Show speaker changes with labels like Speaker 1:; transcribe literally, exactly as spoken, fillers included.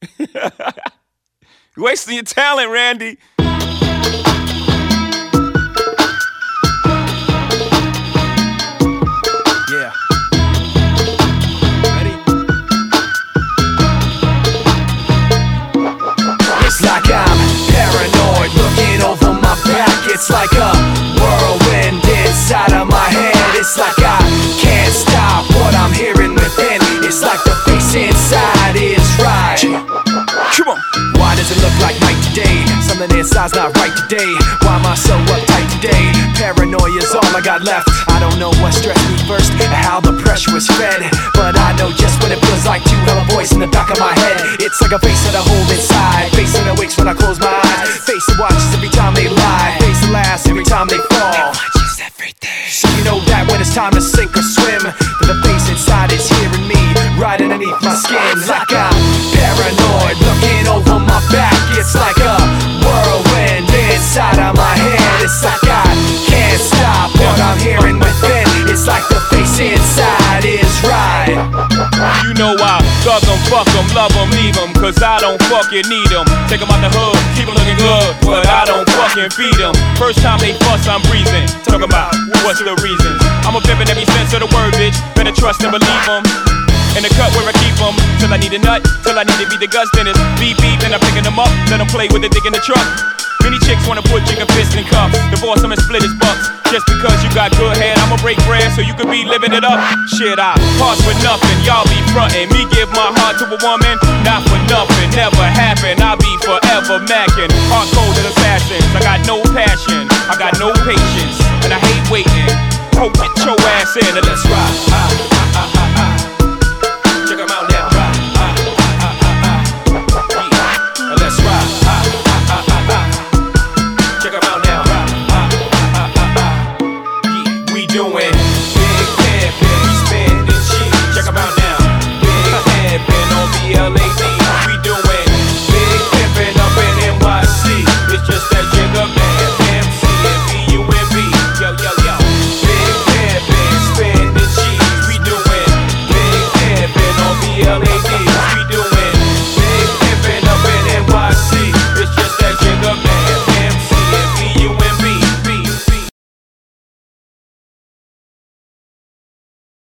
Speaker 1: You're wasting your talent, Randy. Yeah. Ready?
Speaker 2: It's like I'm paranoid, looking over my back. It's like a whirlwind inside of my head. It's like I can't stop what I'm hearing within. It's like the face inside is right.
Speaker 1: Come on.
Speaker 2: Why does it look like night today? Something inside's not right today. Why am I so uptight today? Paranoia's all I got left. I don't know what stressed me first and how the pressure was fed, but I know just what it feels like to have a voice in the back of my head. It's like a face that I hold inside, face that awakes when I close my eyes, face that watches every time they lie, face that laughs every time they fall. So you know that when it's time to sink or swim, that the face inside is hearing me right underneath my skin. Like I'm paranoid, looking over my back. It's like a whirlwind inside of my head. It's like I can't stop what I'm hearing within. It's like the face inside is right.
Speaker 1: You know I thug 'em, fuck 'em, love 'em, leave 'em, cause I don't fucking need 'em. Take 'em out the hood, keep 'em looking good, but I don't fucking feed 'em. First time they fuss, I'm breathing. Talk about what's the reasons. I'm a pimp in every sense of the word, bitch. Better trust and believe 'em. In the cut where I keep 'em, till I need a nut, till I need to be the guts dentist. Beep beep, and I'm picking 'em up, let 'em play with the dick in the truck. Many chicks wanna put chicken fist in cuffs, divorce 'em and split his bucks. Just because you got good head, I'ma break bread so you could be living it up. Shit, I parts for nothing, y'all be frontin'. Me give my heart to a woman, not for nothing, never happen. I'll be forever mackin', hard-coded assassins. I got no passion, I got no patience, and I hate waiting. Oh, get your ass in and let's ride.